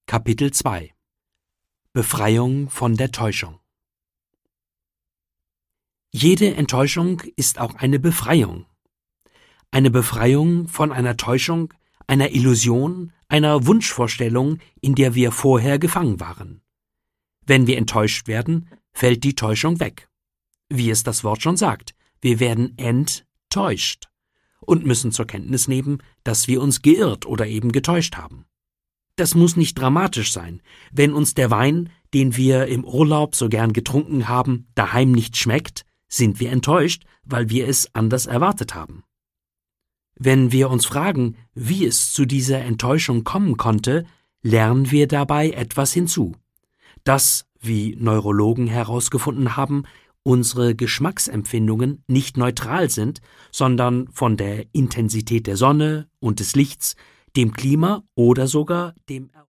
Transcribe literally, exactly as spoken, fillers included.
Kapitel zwei Befreiung von der Täuschung. Jede Enttäuschung ist auch eine Befreiung. Eine Befreiung von einer Täuschung, einer Illusion, einer Wunschvorstellung, in der wir vorher gefangen waren. Wenn wir enttäuscht werden, fällt die Täuschung weg. Wie es das Wort schon sagt, wir werden enttäuscht und müssen zur Kenntnis nehmen, dass wir uns geirrt oder eben getäuscht haben. Das muss nicht dramatisch sein, wenn uns der Wein, den wir im Urlaub so gern getrunken haben, daheim nicht schmeckt, sind wir enttäuscht, weil wir es anders erwartet haben. Wenn wir uns fragen, wie es zu dieser Enttäuschung kommen konnte, lernen wir dabei etwas hinzu. Dass, wie Neurologen herausgefunden haben, unsere Geschmacksempfindungen nicht neutral sind, sondern von der Intensität der Sonne und des Lichts, dem Klima oder sogar dem